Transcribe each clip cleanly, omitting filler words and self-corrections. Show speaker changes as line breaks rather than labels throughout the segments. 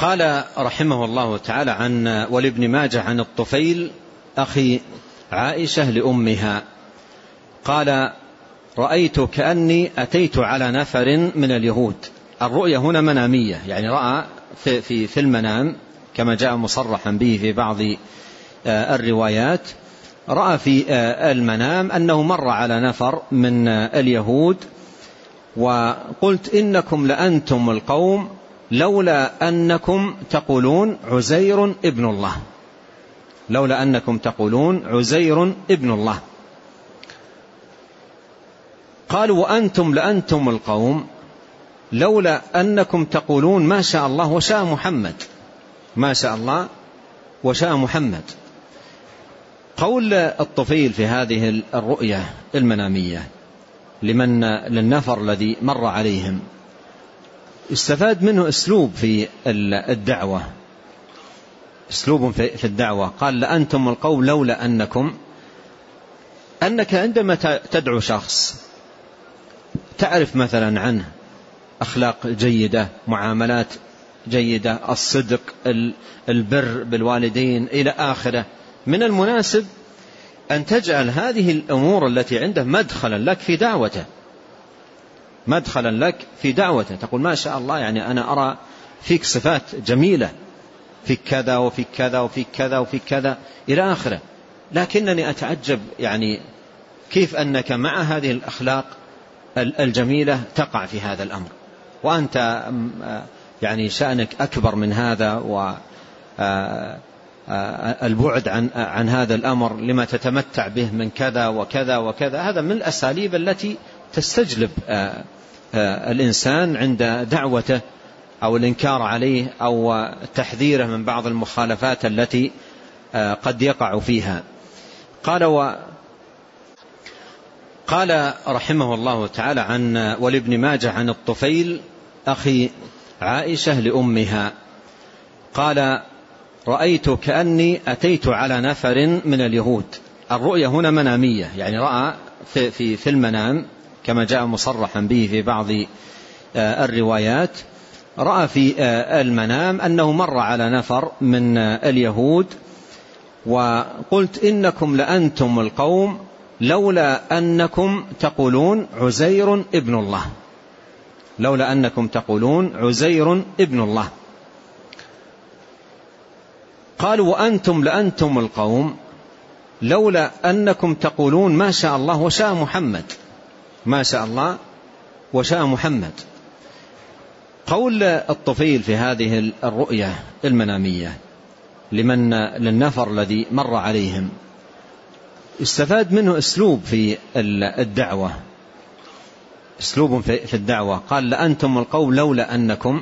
قال رحمه الله تعالى عن ولابن ماجه عن الطفيل أخي عائشة لأمها قال: رأيت كأني أتيت على نفر من اليهود. الرؤية هنا منامية، يعني رأى في المنام كما جاء مصرحا به في بعض الروايات. رأى في المنام أنه مر على نفر من اليهود، وقلت: إنكم لأنتم القوم لولا أنكم تقولون عزير ابن الله، لولا أنكم تقولون عزير ابن الله. قالوا: وأنتم لأنتم القوم لولا أنكم تقولون ما شاء الله وشاء محمد، ما شاء الله وشاء محمد. قول الطفيل في هذه الرؤية المنامية للنفر الذي مر عليهم استفاد منه أسلوب في الدعوة، أسلوب في الدعوة. قال: لأنتم القوم لولا أنك عندما تدعو شخص تعرف مثلا عنه أخلاق جيدة، معاملات جيدة، الصدق، البر بالوالدين إلى آخره، من المناسب أن تجعل هذه الأمور التي عنده مدخلا لك في دعوته، مدخلا لك في دعوته. تقول: ما شاء الله، يعني أنا أرى فيك صفات جميلة، فيك كذا وفيك كذا وفيك كذا وفيك كذا إلى آخره، لكنني أتعجب يعني كيف أنك مع هذه الأخلاق الجميلة تقع في هذا الأمر، وأنت يعني شأنك أكبر من هذا، والبعد عن هذا الأمر لما تتمتع به من كذا وكذا وكذا. هذا من الأساليب التي تستجلب الإنسان عند دعوته أو الإنكار عليه أو تحذيره من بعض المخالفات التي قد يقع فيها. قال رحمه الله تعالى عن ولابن ماجه عن الطفيل أخي عائشة لأمها قال: رأيت كأني أتيت على نفر من اليهود. الرؤية هنا منامية، يعني رأى في المنام كما جاء مصرحا به في بعض الروايات. رأى في المنام أنه مر على نفر من اليهود، وقلت: إنكم لأنتم القوم لولا أنكم تقولون عزير ابن الله، لولا أنكم تقولون عزير ابن الله. قالوا: وأنتم لأنتم القوم لولا أنكم تقولون ما شاء الله وشاء محمد، ما شاء الله وشاء محمد. قول الطفيل في هذه الرؤية المنامية للنفر الذي مر عليهم استفاد منه أسلوب في الدعوة، أسلوب في الدعوة. قال: لأنتم القوم لولا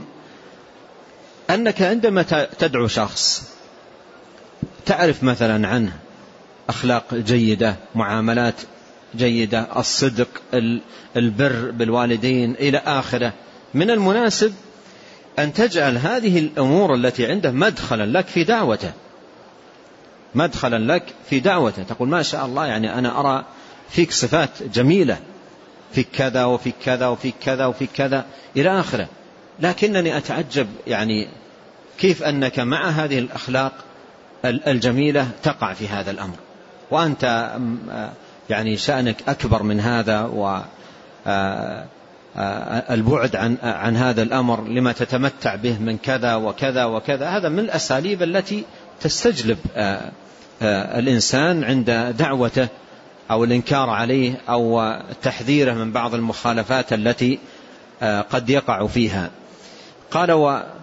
أنك عندما تدعو شخص تعرف مثلا عنه أخلاق جيدة، معاملات جيدة، الصدق، البر بالوالدين إلى آخره، من المناسب أن تجعل هذه الأمور التي عنده مدخلا لك في دعوته، مدخلا لك في دعوته. تقول: ما شاء الله، يعني أنا أرى فيك صفات جميلة، فيك كذا وفيك كذا وفيك كذا وفيك كذا إلى آخره، لكنني أتعجب يعني كيف أنك مع هذه الأخلاق الجميلة تقع في هذا الأمر، وأنت يعني شأنك أكبر من هذا، والبعد عن هذا الأمر لما تتمتع به من كذا وكذا وكذا. هذا من الأساليب التي تستجلب الإنسان عند دعوته أو الإنكار عليه أو تحذيره من بعض المخالفات التي قد يقع فيها. قال: